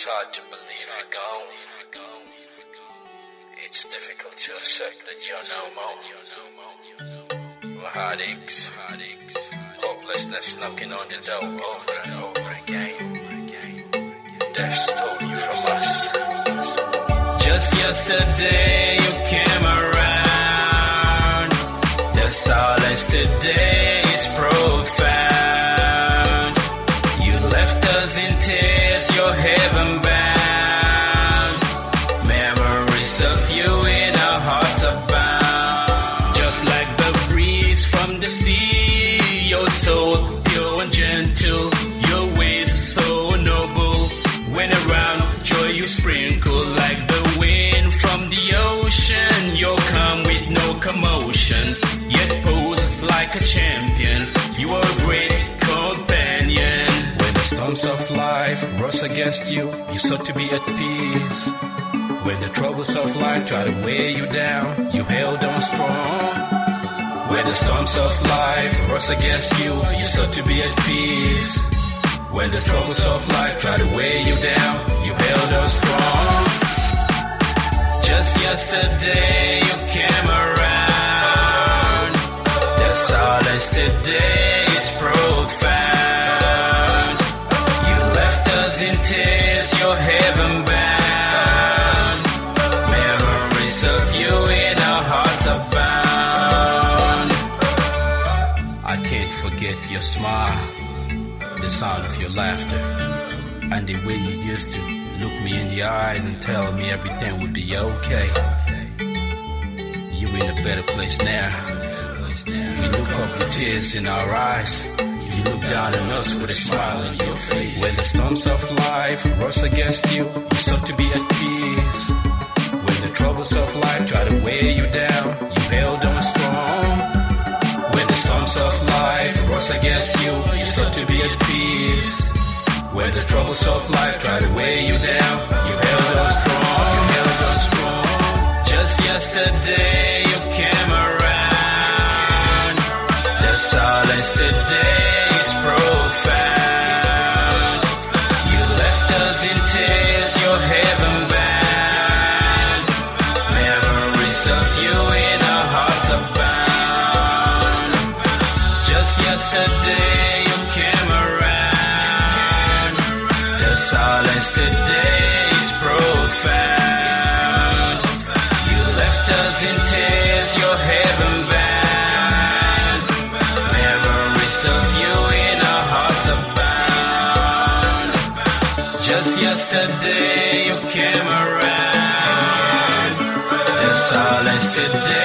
It's hard to believe you're gone. It's difficult to accept that you're no more. Heartaches, hopelessness knocking on the door over and over again. Death stole you from us. Just yesterday you came around. The silence today is profound. You left us in tears, you're heaven bound. Memories of you in our hearts abound. Just like the breeze from the sea, you're so pure and gentle. Your ways so noble. When around joy you sprinkle like the wind from the ocean. You're calm with no commotion, yet pose like a champion. You are a great companion. When the storms of life rush against you, you sought to be at peace. When the troubles of life try to weigh you down, you held on strong. When the storms of life rush against you, you sought to be at peace. When the troubles of life try to weigh you down, you held on strong. Just yesterday you came around. The silence today is profound. You left us in tears, you're heaven bound. Memories of you in our hearts abound. I can't forget your smile, the sound of your laughter, and the way you used to look me in the eyes and tell me everything would be okay. You're in a better place now. We look up with tears in our eyes. You look down on us with a smile on your face. When the storms of life rush against you, you sought to be at peace. When the troubles of life try to weigh you down, you held on strong. When the storms of life rush against you, you sought to be at peace. When the troubles of life try to weigh you down, you held on strong. You held on strong. Just yesterday you came around. The silence today is profound. You left us in tears, you're heaven bound. Memories of you in our hearts abound. Just yesterday you came around. The silence today is profound. You left us in tears, you're heaven bound. Memories of you in our hearts abound. Just yesterday you came around. The silence today